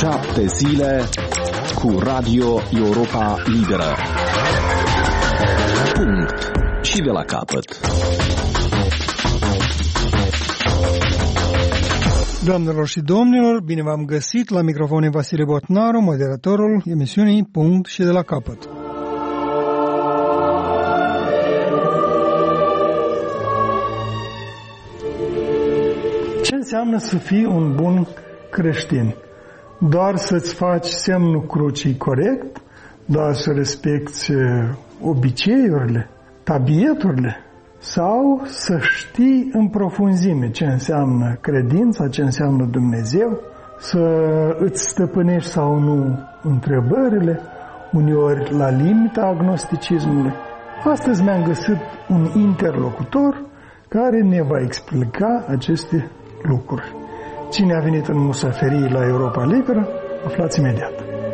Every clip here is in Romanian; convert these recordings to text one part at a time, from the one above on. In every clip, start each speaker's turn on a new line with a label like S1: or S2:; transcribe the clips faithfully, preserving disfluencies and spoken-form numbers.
S1: Șapte zile cu Radio Europa Liberă. Punct. Și de la capăt.
S2: Doamnelor și domnilor, bine v-am găsit la microfonul Vasile Botnaru, moderatorul emisiunii Punct și de la capăt. Ce înseamnă să fii un bun creștin? Doar să-ți faci semnul crucii corect? Doar să respecti obiceiurile, tabieturile? Sau să știi în profunzime ce înseamnă credința, ce înseamnă Dumnezeu? Să îți stăpânești sau nu întrebările, uneori la limita agnosticismului? Astăzi mi-am găsit un interlocutor care ne va explica aceste lucruri. Cine a venit în musaferii la Europa Liberă, aflați imediat.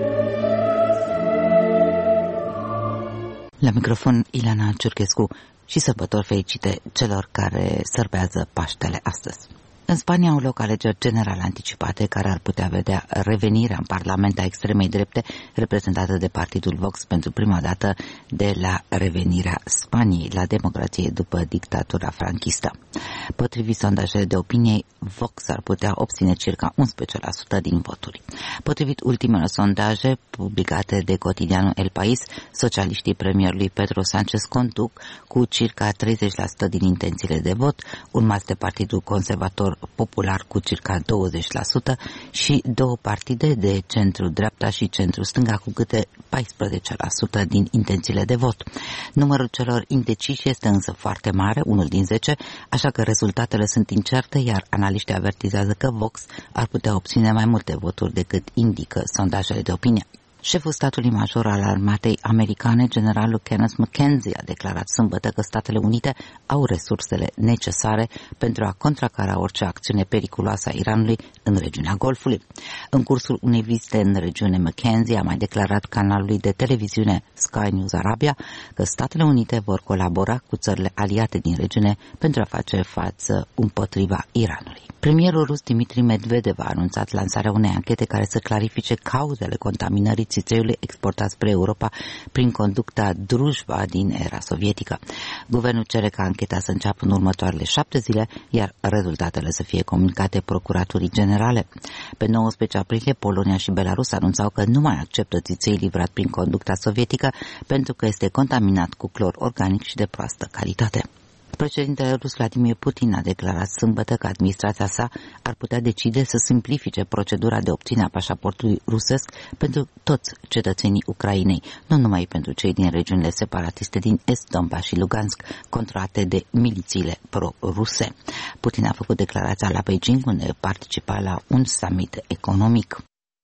S3: La microfon Ileana Ciurchescu și sărbători fericite celor care sărbează Paștele astăzi. În Spania au loc alegeri generale anticipate care ar putea vedea revenirea în Parlament a extremei drepte reprezentată de partidul Vox pentru prima dată de la revenirea Spaniei la democrație după dictatura franchistă. Potrivit sondajele de opinie, Vox ar putea obține circa unsprezece la sută din voturi. Potrivit ultimelor sondaje publicate de cotidianul El País, socialiștii premierului Pedro Sánchez conduc cu circa treizeci la sută din intențiile de vot, urmați de Partidul Conservator Popular cu circa douăzeci la sută și două partide de centru-dreapta și centru-stânga cu câte paisprezece la sută din intențiile de vot. Numărul celor indeciși este însă foarte mare, unul din zece, așa că rezultatele sunt incerte, iar analiștii avertizează că Vox ar putea obține mai multe voturi decât indică sondajele de opinie. Șeful statului major al armatei americane, generalul Kenneth McKenzie, a declarat sâmbătă că Statele Unite au resursele necesare pentru a contracara orice acțiune periculoasă a Iranului în regiunea Golfului. În cursul unei vizite în regiune, McKenzie a mai declarat canalului de televiziune Sky News Arabia că Statele Unite vor colabora cu țările aliate din regiune pentru a face față împotriva Iranului. Premierul rus Dmitri Medvedev a anunțat lansarea unei anchete care să clarifice cauzele contaminării țițeiului exportat spre Europa prin conducta Drujba din era sovietică. Guvernul cere ca ancheta să înceapă în următoarele șapte zile, iar rezultatele să fie comunicate Procuraturii Generale. Pe nouăsprezece aprilie, Polonia și Belarus anunțau că nu mai acceptă țiței livrat prin conducta sovietică pentru că este contaminat cu clor organic și de proastă calitate. Președintele rus Vladimir Putin a declarat sâmbătă că administrația sa ar putea decide să simplifice procedura de obținere a pașaportului rusesc pentru toți cetățenii Ucrainei, nu numai pentru cei din regiunile separatiste din Est, Donbass și Lugansk, controlate de milițiile pro-ruse. Putin a făcut declarația la Beijing, unde participa la un summit economic.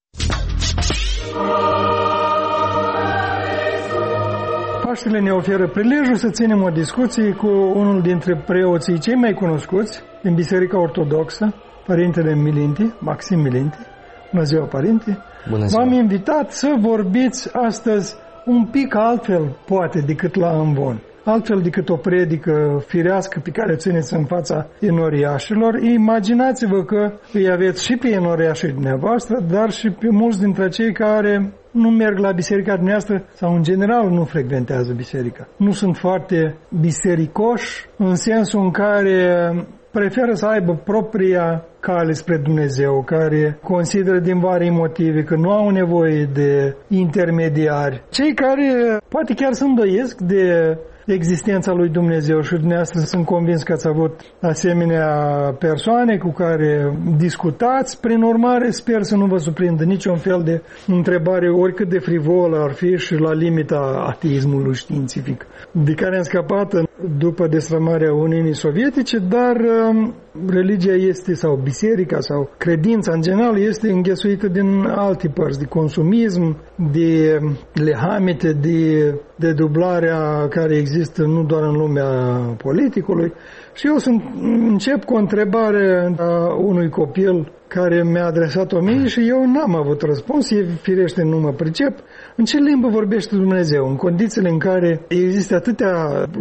S2: Paștele ne oferă prilejul să ținem o discuție cu unul dintre preoții cei mai cunoscuți din Biserica Ortodoxă, Părintele Milinti, Maxim Milinti. Bună ziua, Părinte!
S4: Bună ziua!
S2: V-am invitat să vorbiți astăzi un pic altfel, poate, decât la amvon. Altfel decât o predică firească pe care o țineți în fața enoriașilor. Imaginați-vă că îi aveți și pe enoriașii dumneavoastră, dar și pe mulți dintre cei care nu merg la biserica dumneavoastră sau în general nu frecventează biserica. Nu sunt foarte bisericoși în sensul în care preferă să aibă propria cale spre Dumnezeu, care consideră din vari motive că nu au nevoie de intermediari. Cei care poate chiar se îndoiesc de existența lui Dumnezeu și dumneavoastră sunt convins că ați avut asemenea persoane cu care discutați. Prin urmare, sper să nu vă surprindă niciun fel de întrebare, oricât de frivolă ar fi și la limita ateismului științific, de care am scăpat după destrămarea Uniunii Sovietice, dar religia este, sau biserica, sau credința în general este înghesuită din alte părți, de consumism, de lehamite, de, de dublarea care există nu doar în lumea politicului. Și eu sunt, încep cu o întrebare a unui copil care mi-a adresat-o mie și eu n-am avut răspuns, e firește nu mă pricep. În ce limbă vorbește Dumnezeu? În condițiile în care există atâtea lume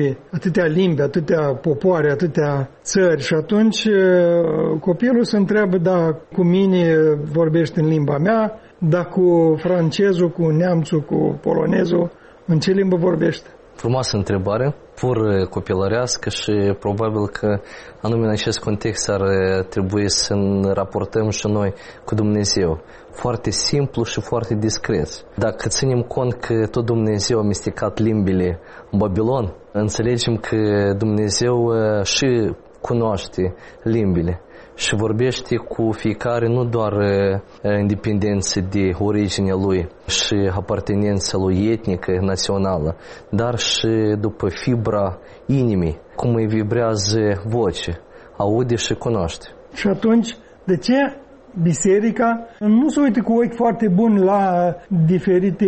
S2: limbi, atâtea limbi, atâtea popoare, atâtea țări și atunci copilul se întreabă, da, cu mine vorbește în limba mea, dar cu francezul, cu neamțul, cu polonezul, în ce limbă vorbește?
S4: Frumoasă întrebare, pur copilărească și probabil că anume în acest context ar trebui să ne raportăm și noi cu Dumnezeu. Foarte simplu și foarte discret. Dacă ținem cont că tot Dumnezeu a amestecat limbile în Babilon, înțelegem că Dumnezeu și cunoaște limbile și vorbește cu fiecare nu doar independență de originea lui și apartenența lui etnică, națională, dar și după fibra inimii, cum îi vibrează voce, aude și cunoaște.
S2: Și atunci, de ce biserica nu se uită cu ochi foarte buni la diferite,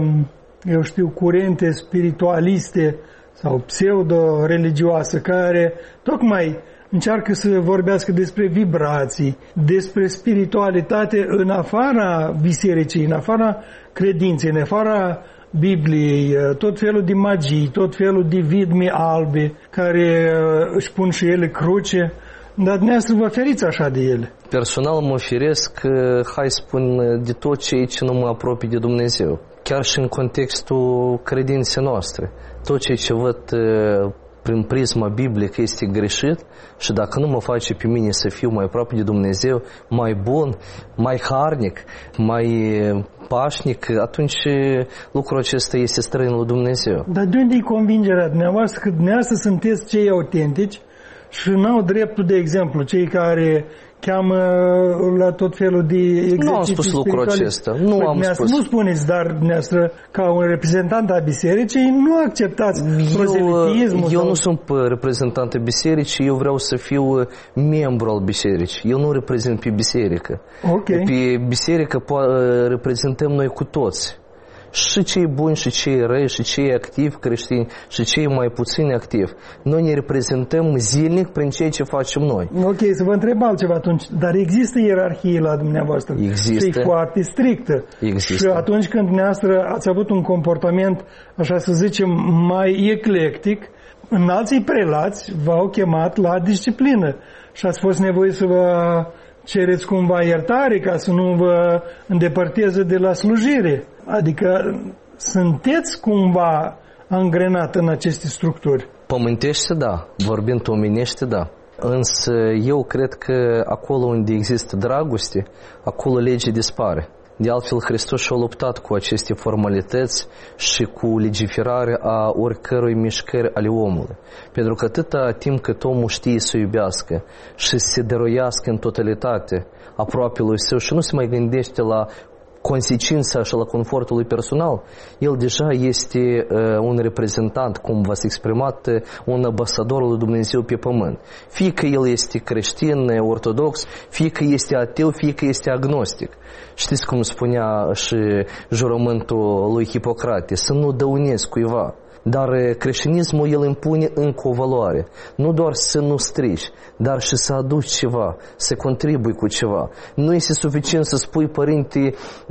S2: eu știu, curente spiritualiste sau pseudo-religioase care tocmai încearcă să vorbească despre vibrații, despre spiritualitate în afara bisericii, în afara credinței, în afara Bibliei, tot felul de magii, tot felul de vidme albe care își pun și ele cruce, dar dumneavoastră vă feriți așa de ele.
S4: Personal mă feresc, hai spun, de tot ceea ce nu mă apropie de Dumnezeu. Chiar și în contextul credinței noastre. Tot ceea ce văd prin prisma biblică este greșit și dacă nu mă face pe mine să fiu mai aproape de Dumnezeu, mai bun, mai harnic, mai pașnic, atunci lucrul acesta este străin lui Dumnezeu.
S2: Dar de unde e convingerea dumneavoastră că dumneavoastră sunteți cei autentici și n-au dreptul, de exemplu, cei care cheamă la tot felul de exerciții
S4: Nu am spus lucrul acesta. Nu am spus.
S2: Nu spuneți, dar dumneavoastră, ca un reprezentant al bisericii, nu acceptați proselitismul.
S4: Eu, eu nu sunt reprezentant al bisericii, eu vreau să fiu membru al bisericii. Eu nu reprezint pe biserică.
S2: Okay.
S4: Pe biserică reprezentăm noi cu toți. Și cei buni, și cei răi, și cei activi creștini, și cei mai puțin activi. Noi ne reprezentăm zilnic prin ceea ce facem noi.
S2: Ok, să vă întreb altceva atunci. Dar există ierarhie la dumneavoastră?
S4: Există.
S2: Și e foarte strictă.
S4: Există.
S2: Și atunci când dumneavoastră ați avut un comportament, așa să zicem, mai eclectic, în alții prelați v-au chemat la disciplină. Și ați fost nevoie să vă cereți cumva iertare ca să nu vă îndepărteze de la slujire. Adică sunteți cumva angrenat în aceste structuri.
S4: Pământește, da. Vorbind omenește, da. Însă eu cred că acolo unde există dragoste, acolo legea dispare. De altfel, Hristos și-a luptat cu aceste formalități și cu legiferarea a oricărui mișcări ale omului. Pentru că atâta timp cât omul știe să iubească și să se dăruiască în totalitate aproapelui său și nu se mai gândește la consecința și la confortul lui personal, el deja este uh, un reprezentant, cum v-ați exprimat, un ambasador lui Dumnezeu pe pământ. Fie că el este creștin, ortodox, fie că este ateu, fie că este agnostic. Știți cum spunea și jurământul lui Hipocrate, să nu dăunezi cuiva. Dar creștinismul el impune încă o valoare. Nu doar să nu strici, dar și să aduci ceva, să contribui cu ceva. Nu este suficient să spui părinte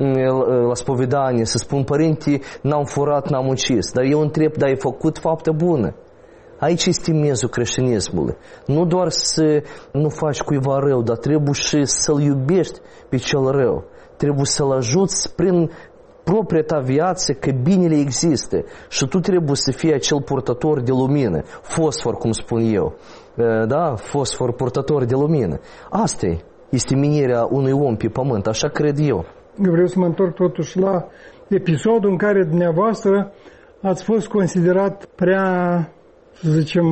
S4: la spovedanie, să spun părinte n-am furat, n-am ucis. Dar eu întreb, dar ai făcut faptă bună? Aici este miezul creștinismului. Nu doar să nu faci cuiva rău, dar trebuie și să-l iubești pe cel rău. Trebuie să-l ajuți prin propria ta viață că binele există și tu trebuie să fii acel purtător de lumină, fosfor, cum spun eu, da, fosfor purtător de lumină. Asta este menirea unui om pe pământ, așa cred eu.
S2: Eu vreau să mă întorc totuși la episodul în care dumneavoastră ați fost considerat prea, să zicem,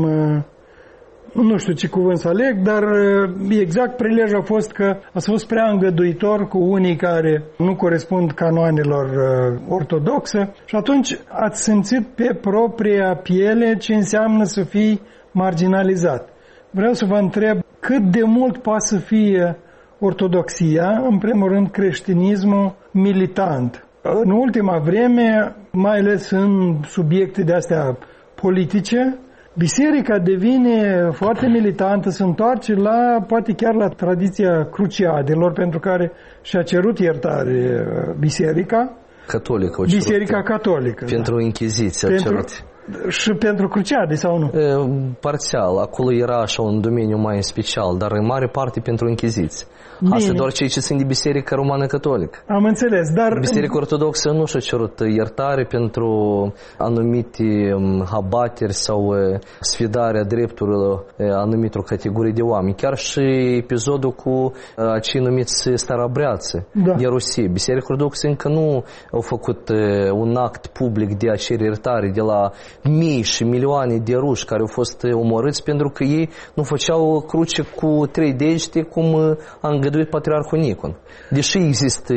S2: nu știu ce cuvânt să aleg, dar exact prilejul a fost că ați fost prea îngăduitor cu unii care nu corespund canoanelor ortodoxe și atunci ați simțit pe propria piele ce înseamnă să fii marginalizat. Vreau să vă întreb cât de mult poate să fie ortodoxia, în primul rând creștinismul militant. În ultima vreme, mai ales în subiecte de astea politice, biserica devine foarte militantă, se întoarce la, poate chiar la tradiția cruciadelor, pentru care și-a cerut iertare biserica.
S4: Catolică.
S2: Biserica catolică.
S4: Pentru
S2: da.
S4: Inchiziție a
S2: pentru,
S4: cerut.
S2: Și pentru cruciade sau nu?
S4: Parțial. Acolo era așa un domeniu mai special, dar în mare parte pentru închiziți. Asta doar cei ce sunt de Biserica Romană Catolică.
S2: Am înțeles, dar...
S4: Biserica Ortodoxă nu și-a cerut iertare pentru anumite abateri sau sfidarea drepturilor anumitor categorii de oameni. Chiar și episodul cu acei numiți starabreață
S2: da.
S4: de Rusie. Biserica Ortodoxă încă nu au făcut un act public de a cere iertare de la mii și milioane de ruși care au fost omorâți pentru că ei nu făceau cruce cu trei degete cum a îngăduit Patriarhul Nicon. Deși există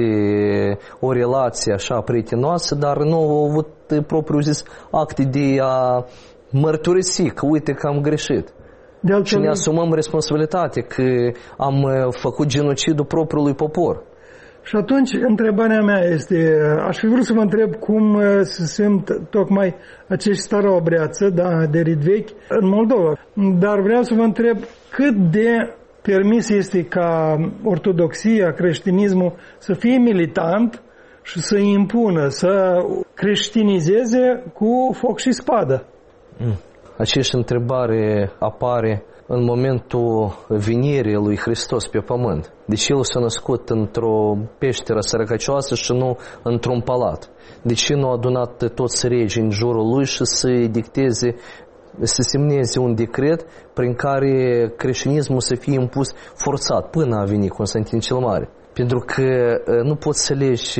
S4: o relație așa prietenoasă, dar nu au avut propriu zis acte de a mărturisi că uite că am greșit. De altfel, și ne asumăm responsabilitate că am făcut genocidul propriului popor.
S2: Și atunci, întrebarea mea este, aș fi vrut să vă întreb cum se simt tocmai acești staroobreață, da, de rit vechi, în Moldova. Dar vreau să vă întreb cât de permis este ca ortodoxia, creștinismul să fie militant și să impună, să creștinizeze cu foc și spadă.
S4: Mm. Aceeași întrebare apare în momentul venirii lui Hristos pe pământ. Deci El s-a născut într-o peșteră sărăcăcioasă și nu într-un palat. De ce nu a adunat toți regii în jurul Lui și să-i dicteze, să semneze un decret prin care creștinismul să fie impus forțat până a venit Constantin cel Mare? Pentru că nu poți să legi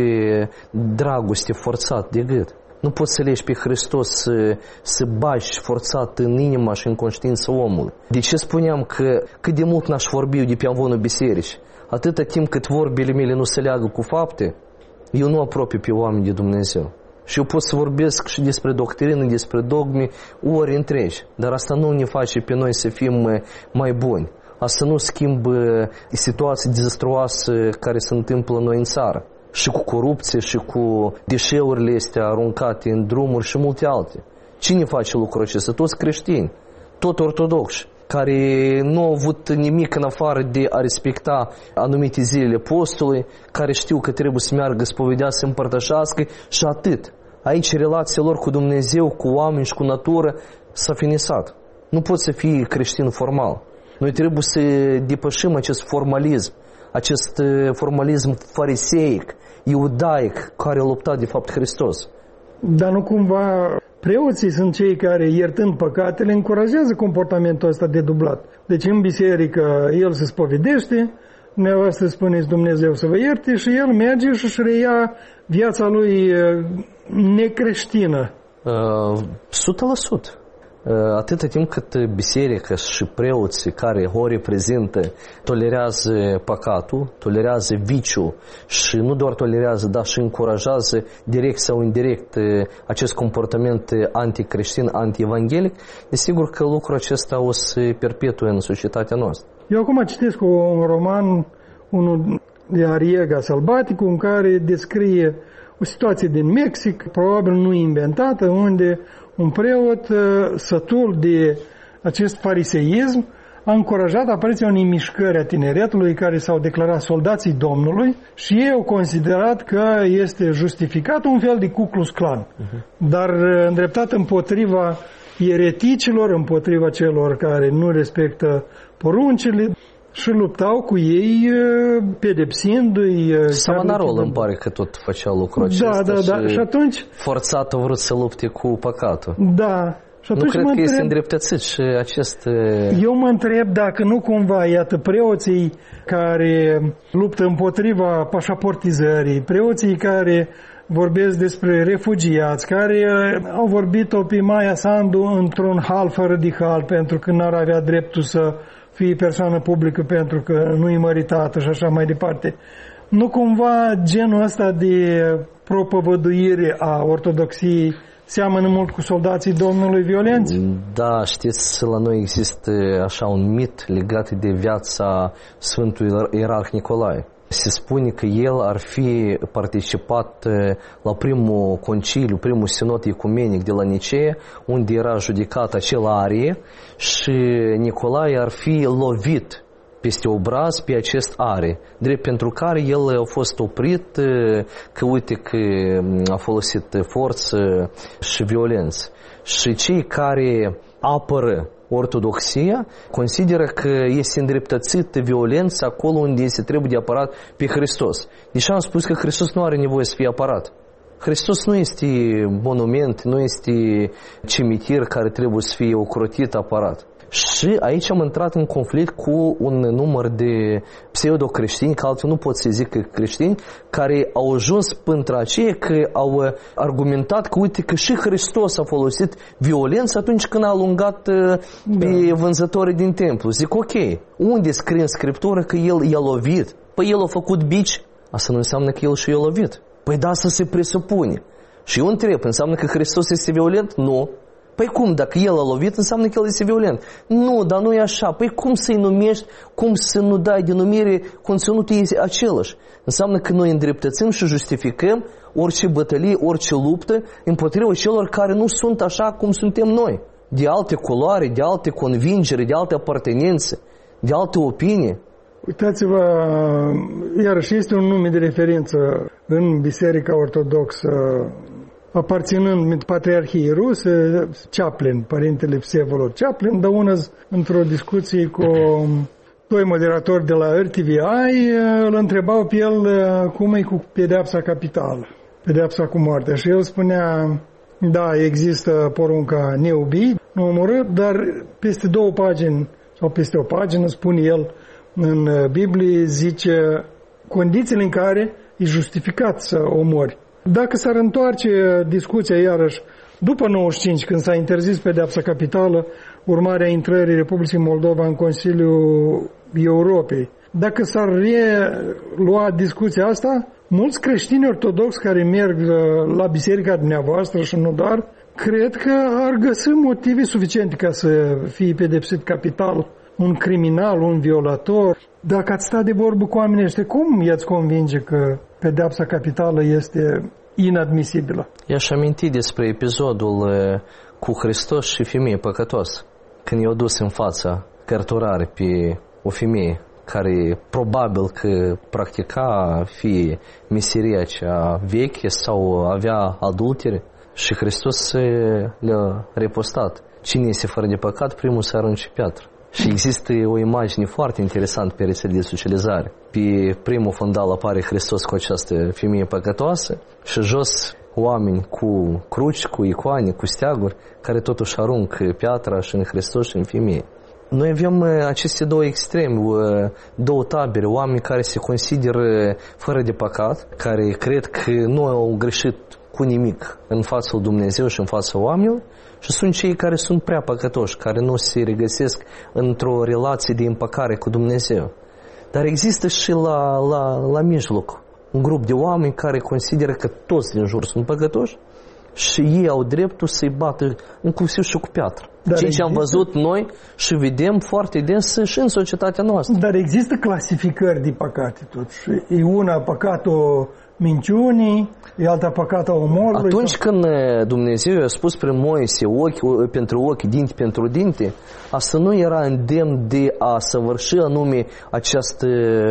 S4: dragoste forțat de gât. Nu poți să legi pe Hristos să, să bagi forțat în inima și în conștiința omului. De ce spuneam că cât de mult n-aș vorbi eu de pe amvonul bisericii? Atâta timp cât vorbile mele nu se leagă cu fapte, eu nu apropii pe oameni de Dumnezeu. Și eu pot să vorbesc și despre doctrină, despre dogme, ori întregi. Dar asta nu ne face pe noi să fim mai buni. Asta nu schimbă situații dezastruoase care se întâmplă noi în țară. Și cu corupție, și cu deșeurile astea aruncate în drumuri și multe alte. Cine face lucrul acesta? Toți creștini, tot ortodoxi, care nu au avut nimic în afară de a respecta anumite zilele postului, care știu că trebuie să meargă, spovedea, să împărtășească și atât. Aici relația lor cu Dumnezeu, cu oameni și cu natură s-a finisat. Nu poți să fii creștin formal. Noi trebuie să depășim acest formalism, acest formalism fariseic, iudaic, care a luptat de fapt Hristos.
S2: Dar nu cumva preoții sunt cei care, iertând păcatele, încurajează comportamentul ăsta de dublat. Deci în biserică el se spovedește, dumneavoastră spuneți Dumnezeu să vă ierte și el merge și își reia viața lui necreștină.
S4: o sută la sută. Atâta timp cât biserica și preoții care o reprezintă tolerează păcatul, tolerează viciul și nu doar tolerează, dar și încurajează direct sau indirect acest comportament anticreștin, anti-evanghelic, desigur că lucrul acesta o să perpetue în societatea noastră.
S2: Eu acum citesc un roman, unul de Arriaga Sălbaticul, în care descrie o situație din Mexic, probabil nu inventată, unde un preot sătul de acest fariseism a încurajat apariția unei mișcări a tineretului care s-au declarat soldații Domnului și ei au considerat că este justificat un fel de Ku Klux Klan, uh-huh. dar îndreptat împotriva ereticilor, împotriva celor care nu respectă poruncile și luptau cu ei pedepsindu-i.
S4: Samanarol îmi pare că tot făcea lucrul acesta.
S2: Da, da, da. Și, și atunci
S4: forțat a vrut să lupte cu păcatul.
S2: Da. Și atunci
S4: nu cred că
S2: întreb,
S4: este îndreptățit și acest...
S2: Eu mă întreb dacă nu cumva, iată, preoții care luptă împotriva pașaportizării, preoții care vorbesc despre refugiați, care au vorbit-o pe Maia Sandu într-un hal fără de hal, pentru că n-ar avea dreptul să fie persoană publică pentru că nu e măritată și așa mai departe. Nu cumva genul ăsta de propovăduire a ortodoxiei seamănă mult cu soldații Domnului violenți?
S4: Da, știți, la noi există așa un mit legat de viața Sfântului Ierarh Nicolae. Se spune că el ar fi participat la primul conciliu, primul sinod ecumenic de la Nicee, unde era judecat acel arie și Nicolae ar fi lovit peste obraz pe acest are, drept pentru care el a fost oprit, că uite că a folosit forță și violență. Și cei care apără ortodoxia consideră că este îndreptățită violența acolo unde se trebuie de apărat pe Hristos. Deși am spus că Hristos nu are nevoie să fie apărat. Hristos nu este monument, nu este cimitir care trebuie să fie ocrotit, apărat. Și aici am intrat în conflict cu un număr de pseudo-creștini, că altfel nu pot să zic că creștini, care au ajuns până aceea că au argumentat că uite că și Hristos a folosit violență atunci când a alungat pe da. vânzătorii din templu. Zic, ok, unde scrie în Scriptură că el i-a lovit? Păi el a făcut bici, asta nu înseamnă că el și i-a lovit. Păi da, să se presupune. Și eu întreb, înseamnă că Hristos este violent? Nu. Păi cum, dacă el a lovit, înseamnă că el este violent. Nu, dar nu e așa. Păi cum să-i numești, cum să nu dai denumire, conținutul este același. Înseamnă că noi îndreptățim și justificăm orice bătălie, orice luptă împotriva celor care nu sunt așa cum suntem noi. De alte culoare, de alte convingere, de alte apartenențe, de alte opinii.
S2: Uitați-vă, iarăși este un nume de referință în Biserica Ortodoxă, aparținând Patriarhiei Ruse, Chaplin, părintele Vsevolod Chaplin, dă ună într-o discuție cu doi moderatori de la R T V I, îl întrebau pe el cum e cu pedeapsa capitală, pedeapsa cu moartea. Și el spunea, da, există porunca neubi, nu omorâ, dar peste două pagini, sau peste o pagină, spune el în Biblie, zice condițiile în care e justificat să omori. Dacă s-ar întoarce discuția iarăși după nouăzeci și cinci, când s-a interzis pedeapsa capitală, urmarea intrării Republicii Moldova în Consiliul Europei, dacă s-ar relua discuția asta, mulți creștini ortodoxi care merg la biserica dumneavoastră și nu doar, cred că ar găsi motive suficiente ca să fie pedepsit capital un criminal, un violator. Dacă ați stat de vorbă cu oamenii ăștia, cum i-ați convinge că pedeapsa capitală este inadmisibilă? I-aș
S4: aminti despre episodul cu Hristos și femeie păcătoasă. Când i-au dus în fața cărturare pe o femeie care probabil că practica fie meseria cea veche sau avea adultere, și Hristos le-a repostat. Cine este fără de păcat, primul să arunce piatră. Și există o imagine foarte interesantă pe rețele de socializare. Pe primul fundal apare Hristos cu această femeie păcătoasă și jos oameni cu cruci, cu icoane, cu steaguri, care totuși aruncă piatra și în Hristos și în femeie. Noi avem aceste două extreme, două tabere, oameni care se consideră fără de păcat, care cred că nu au greșit cu nimic în fața lui Dumnezeu și în fața oamenilor, și sunt cei care sunt prea păcătoși, care nu se regăsesc într-o relație de împăcare cu Dumnezeu. Dar există și la, la, la mijloc un grup de oameni care consideră că toți din jur sunt păcătoși și ei au dreptul să-i bată inclusiv și cu piatră. Dar ceea ce am văzut noi și vedem foarte des și în societatea noastră.
S2: Dar există clasificări de păcate totuși. E una păcatul minciunii, e alta păcata omorului.
S4: Atunci când Dumnezeu i-a spus prin Moise ochi pentru ochi, dinte pentru dinte, asta nu era îndemn de a săvârși anume această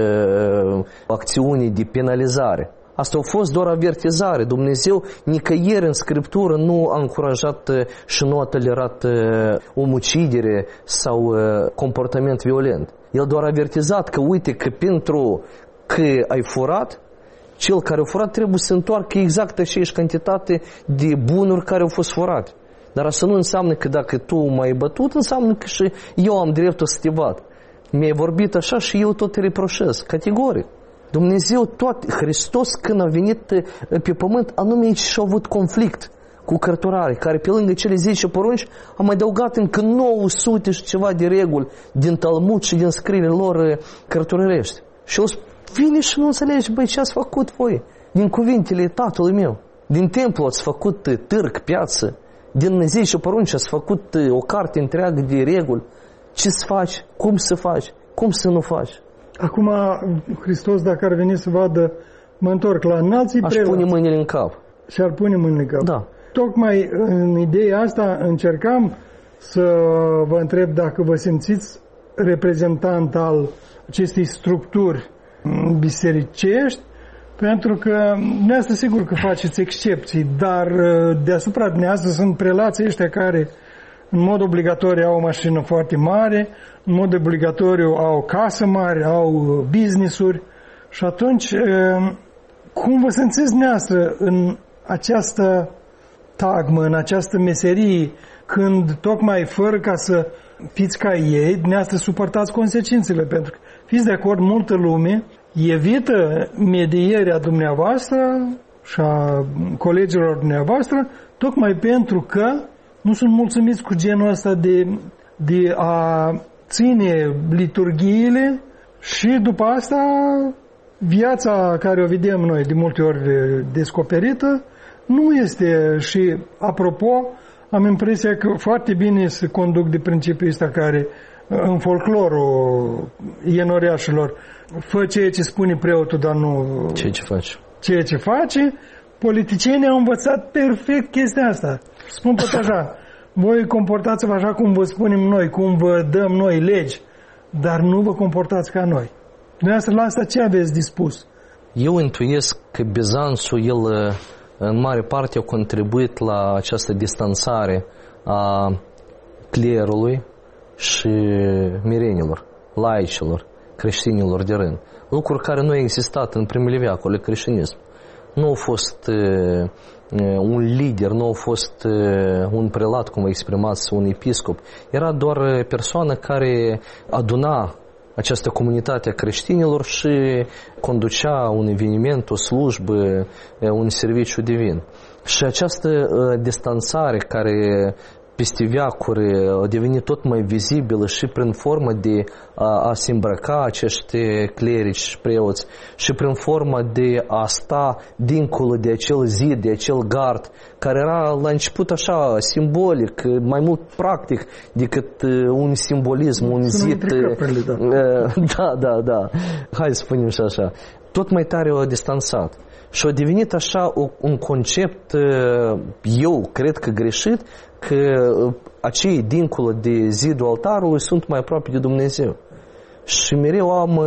S4: acțiune de penalizare. Asta a fost doar avertizare. Dumnezeu nicăieri în Scriptură nu a încurajat și nu a tolerat omucidere sau comportament violent. El doar a avertizat că uite că pentru că ai furat, cel care a furat trebuie să întoarcă exact aceeași cantitate de bunuri care au fost furate. Dar asta nu înseamnă că dacă tu m-ai bătut, înseamnă că și eu am dreptul să te bat. Mi-ai vorbit așa și eu tot te reproșez, categoric. Dumnezeu, toate, Hristos când a venit pe pământ, anume aici și-a avut conflict cu cărturare, care pe lângă cele zece porunci a mai adăugat încă nouă sute și ceva de reguli din Talmud și din scrierile lor cărturărești. Și el vine și nu înțelegi, băi, ce ați făcut voi? Din cuvintele tatălui meu. Din templu ați făcut târg, piață. Din zece porunci ați făcut o carte întreagă de reguli. Ce să faci? Cum să faci? Cum să nu faci?
S2: Acum, Hristos, dacă ar veni să vadă, mă întorc la înalții
S4: preoți. Aș pune mâinile în cap.
S2: Și ar pune mâinile în cap.
S4: Da.
S2: Tocmai în ideea asta încercam să vă întreb dacă vă simțiți reprezentant al acestei structuri bisericești, pentru că dumneavoastră sigur că faceți excepții, dar deasupra dumneavoastră sunt prelații ăștia care în mod obligatoriu au o mașină foarte mare, în mod obligatoriu au o casă mare, au business-uri și atunci cum vă simțiți dumneavoastră în această tagmă, în această meserie, când tocmai fără ca să fiți ca ei, dumneavoastră suportați consecințele, pentru că fiți de acord, multă lume evită medierea dumneavoastră și a colegilor dumneavoastră, tocmai pentru că nu sunt mulțumiți cu genul ăsta de, de a ține liturghiile și după asta viața care o vedem noi de multe ori descoperită nu este. Și apropo, am impresia că foarte bine se conduc de principiul ăsta care în folclorul ienoriașilor, fă ceea ce spune preotul, dar nu
S4: ceea ce face.
S2: Ceea ce face, politicienii au învățat perfect chestia asta. Spun tot așa, voi comportați-vă așa cum vă spunem noi, cum vă dăm noi legi, dar nu vă comportați ca noi. Dumneavoastră la asta ce aveți dispus?
S4: Eu intuiesc că Bizanțul, el în mare parte a contribuit la această distanțare a clerului și mirenilor, laicilor, creștinilor de rând. Lucruri care nu au existat în primele veacole creștinism. Nu a fost uh, un lider, nu a fost uh, un prelat, cum vă exprimați, un episcop. Era doar persoană care aduna această comunitate a creștinilor și conducea un eveniment, o slujbă, un serviciu divin. Și această uh, distanțare care peste veacuri a devenit tot mai vizibilă și prin formă de a, a se îmbrăca acești clerici și preoți și prin formă de a sta dincolo de acel zid, de acel gard, care era la început așa simbolic, mai mult practic decât un simbolism, un zid.
S2: Da.
S4: da, da, da. Hai să spunem și așa. Tot mai tare o distanțat. Și a devenit așa un concept, eu cred că greșit, că acei dincolo de zidul altarului sunt mai aproape de Dumnezeu. Și mereu am,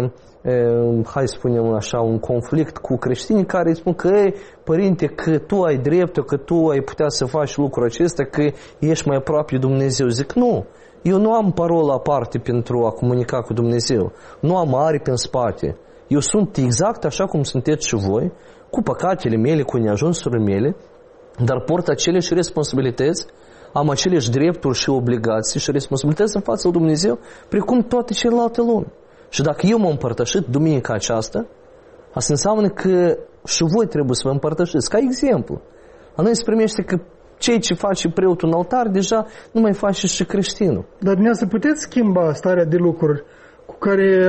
S4: hai să spunem așa, un conflict cu creștinii care îi spun că, ei, părinte, că tu ai dreptul, că tu ai putea să faci lucrul acesta, că ești mai aproape de Dumnezeu. Zic, nu, eu nu am parolă aparte pentru a comunica cu Dumnezeu. Nu am aripi în spate. Eu sunt exact așa cum sunteți și voi, cu păcatele mele, cu neajunsurile mele, dar port aceleași responsabilități, am aceleași drepturi și obligații și responsabilități în fața lui Dumnezeu, precum toate celelalte lume. Și dacă eu m-am împărtășit duminica aceasta, asta înseamnă că și voi trebuie să vă împărtășiți. Ca exemplu, a noi se primește că ceea ce face preotul în altar, deja nu mai face și creștinul.
S2: Dar dumneavoastră puteți schimba starea de lucruri cu care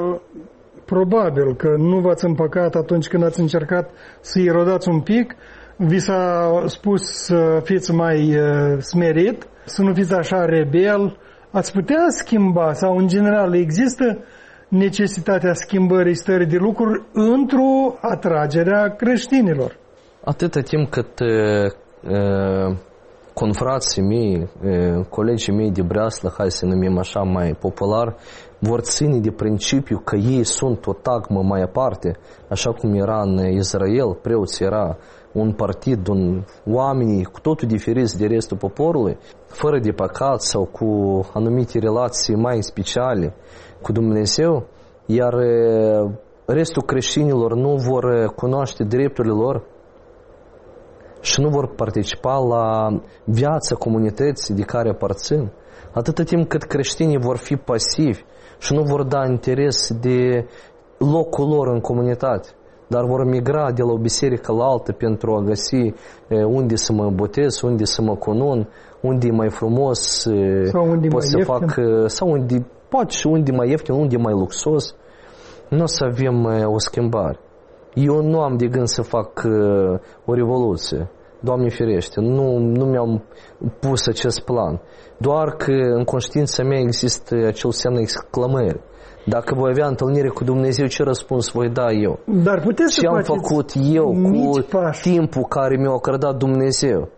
S2: probabil că nu v-ați împăcat atunci când ați încercat să-i rodați un pic, vi s-a spus să fiți mai smerit, să nu fiți așa rebel. Ați putea schimba sau în general există necesitatea schimbării stării de lucruri într-o atragerea creștinilor?
S4: Atâta timp cât uh, confrații mei, uh, colegii mei de breaslă, hai să numim așa mai popular, vor ține de principiu că ei sunt o tagmă mai aparte, așa cum era în Israel, preoții era un partid, un, oamenii cu totul diferiți de restul poporului, fără de păcat sau cu anumite relații mai speciale cu Dumnezeu, iar restul creștinilor nu vor cunoaște drepturile lor și nu vor participa la viața comunității de care aparțin, atâta timp cât creștinii vor fi pasivi și nu vor da interes de locul lor în comunitate, dar vor migra de la o biserică la altă pentru a găsi unde să mă botez, unde să mă cunun, unde e mai frumos,
S2: sau unde
S4: pot
S2: mai
S4: să
S2: ieftin.
S4: fac, sau unde, poate și unde mai ieftin, unde mai luxos. Nu o să avem o schimbare. Eu nu am de gând să fac o revoluție. Doamne ferește, nu, nu mi-am pus acest plan. Doar că în conștiința mea există acel semn exclamări. Dacă voi avea întâlnire cu Dumnezeu, ce răspuns voi da eu?
S2: Dar puteți
S4: ce
S2: să
S4: am făcut eu cu
S2: pași.
S4: timpul care mi-a acordat Dumnezeu?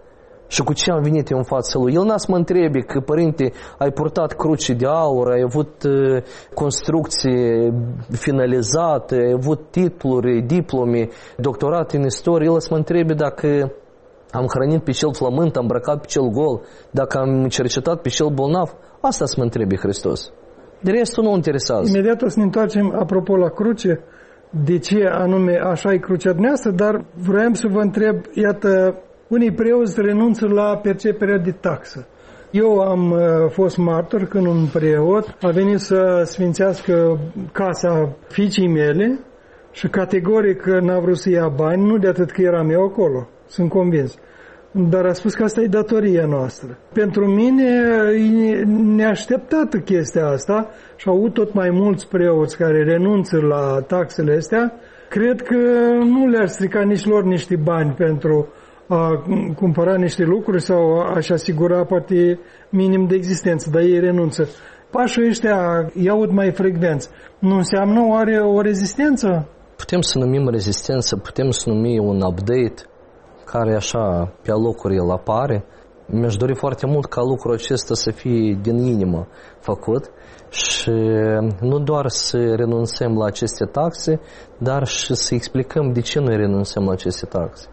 S4: Și cu ce am venit eu în fața lui? El n-a să mă întrebe că, părinte, ai purtat cruce de aur, ai avut uh, construcție finalizată, ai avut titluri, diplome, doctorat în istorie. El să mă întrebe dacă am hrănit pe cel flământ, am îmbrăcat pe cel gol, dacă am cercetat pe cel bolnav. Asta să mă întrebe Hristos. De restul nu interesează.
S2: Imediat o să ne întoarcem, apropo, la cruce, de ce anume așa e crucea dumneavoastră, dar vreau să vă întreb, iată, unii preoți renunță la perceperea de taxă. Eu am uh, fost martor când un preot a venit să sfințească casa fiicii mele și categoric n-a vrut să ia bani, nu de atât că eram eu acolo, sunt convins. Dar a spus că asta e datoria noastră. Pentru mine e neașteptată chestia asta și au avut tot mai mulți preoți care renunță la taxele astea. Cred că nu le-ar strica nici lor niște bani pentru a cumpăra niște lucruri sau a-și asigura poate minim de existență, dar ei renunță. Pașii ăștia iau mai frecvenți. Nu înseamnă oare o rezistență?
S4: Putem să numim rezistență, putem să numim un update care așa pe locuri el apare. Mi-aș dori foarte mult ca lucrul acesta să fie din inimă făcut și nu doar să renunțăm la aceste taxe, dar și să explicăm de ce noi renunțăm la aceste taxe.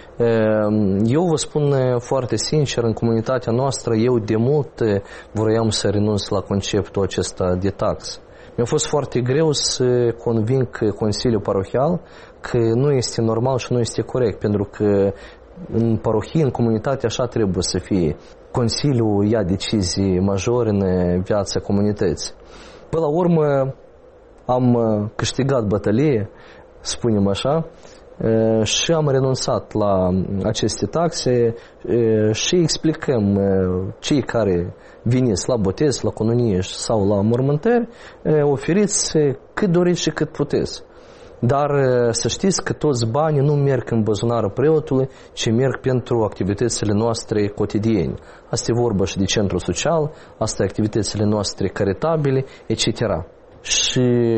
S4: Eu vă spun foarte sincer, în comunitatea noastră, eu de mult vroiam să renunț la conceptul acesta de tax. Mi-a fost foarte greu să conving Consiliul Parohial că nu este normal și nu este corect, pentru că în parohie, în comunitate, așa trebuie să fie. Consiliul ia decizii majore în viața comunității. Până la urmă am câștigat bătălie, spunem așa, și am renunțat la aceste taxe și explicăm cei care veniți la botez, la cununie sau la mormântări, oferiți cât doriți și cât puteți. Dar să știți că toți banii nu merg în buzunarul preotului, ci merg pentru activitățile noastre cotidiene. Asta e vorba și de centru social, asta e activitățile noastre caritabile, et cetera. Și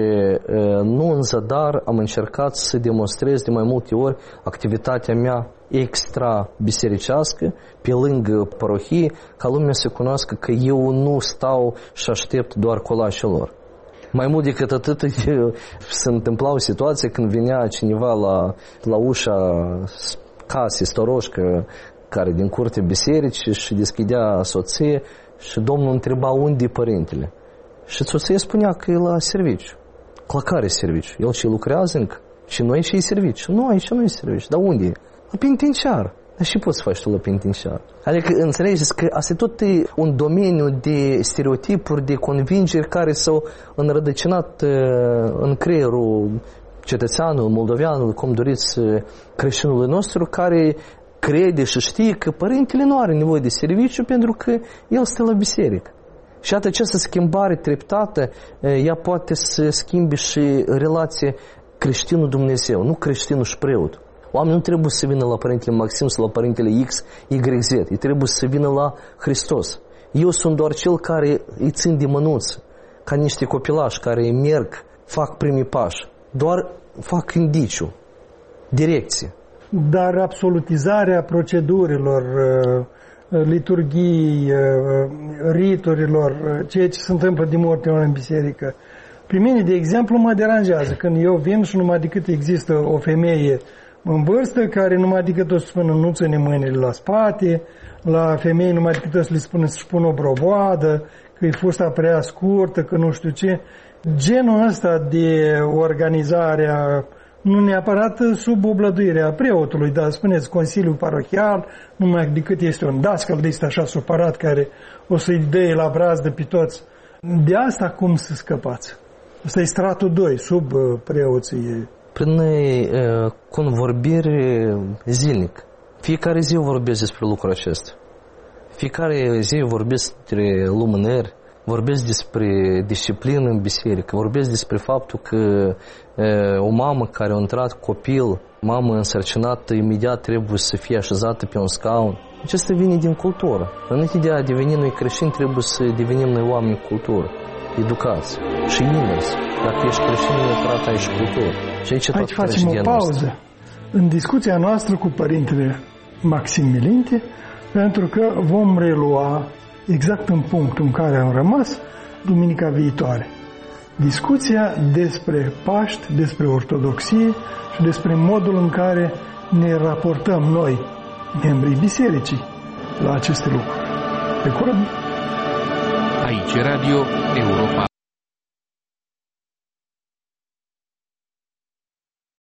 S4: nu în zadar am încercat să demonstrez de mai multe ori activitatea mea extra-bisericească, pe lângă parohie, ca lumea să cunoască că eu nu stau și aștept doar colașul lor. Mai mult decât atât, se întâmpla o situație când venea cineva la, la ușa casei, storoșcă, care din curtea bisericii, și deschidea soție și domnul întreba unde e părintele. Și soția spunea că e la serviciu. La care serviciu? El și lucrează încă. Și noi și-i serviciu. Nu, aici nu e serviciu. Dar unde e? La penitenciar. Dar și poți să faci tu la penitenciar. Adică înțelegeți că asta e tot un domeniu de stereotipuri, de convingeri care s-au înrădăcinat în creierul cetățeanului, moldoveanului, cum doriți, creștinului nostru, care crede și știe că părintele nu are nevoie de serviciu pentru că el stă la biserică. Și iată această schimbare treptată, ea poate să schimbe și relația creștinul Dumnezeu, nu creștinul și preotul. Oamenii nu trebuie să vină la Părintele Maxim sau la Părintele X, Y, Z. Ei trebuie să vină la Hristos. Eu sunt doar cel care îi țin de mânuță, ca niște copilași care merg, fac primii pași. Doar fac indiciu, direcție.
S2: Dar absolutizarea procedurilor, liturghii, riturilor, ceea ce se întâmplă de multe ori în biserică, pe mine, de exemplu, mă deranjează când eu vin și numai decât există o femeie în vârstă care numai decât o să spună nu ține mâinile la spate, la femei numai decât o să le spună să-și pună o broboadă, că e fusta prea scurtă, că nu știu ce. Genul ăsta de organizare, nu neapărat sub oblăduirea preotului, dar spuneți Consiliul Parohial, numai decât este un dascăl de ăsta așa supărat care o să-i dea la brazdă pe toți. De asta cum să scăpați? Asta e stratul doi, sub preoții.
S4: Prin uh, convorbire zilnic. Fiecare zi vorbesc despre lucrul acesta. Fiecare zi vorbesc despre lumânări, vorbesc despre disciplină în biserică, vorbesc despre faptul că uh, o mamă care a intrat copil, mamă însărcinată, imediat trebuie să fie așezată pe un scaun. Acesta vine din cultură. Înainte de a deveni noi creștini, trebuie să devenim noi oameni cu cultură, educați. Și invers. Dacă ești creștin, neapărat ai și cultură. Și aici,
S2: aici facem o pauză. În discuția noastră cu Părintele Maxim Milinte pentru că vom relua exact în punctul în care am rămas duminica viitoare. Discuția despre Paști, despre ortodoxie și despre modul în care ne raportăm noi, membrii bisericii, la aceste lucruri. Pe curând!
S1: Aici Radio Europa.